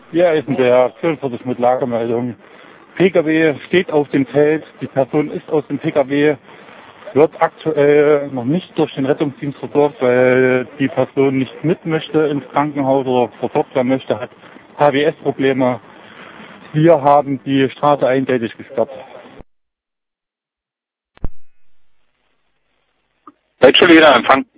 Ja, ist der 44 mit Lagemeldung. Pkw steht auf dem Feld, die Person ist aus dem Pkw, wird aktuell noch nicht durch den Rettungsdienst versorgt, weil die Person nicht mit möchte ins Krankenhaus oder versorgt werden möchte, hat HWS-Probleme. Wir haben die Straße eindeutig gesperrt. Seid schon wieder Empfang.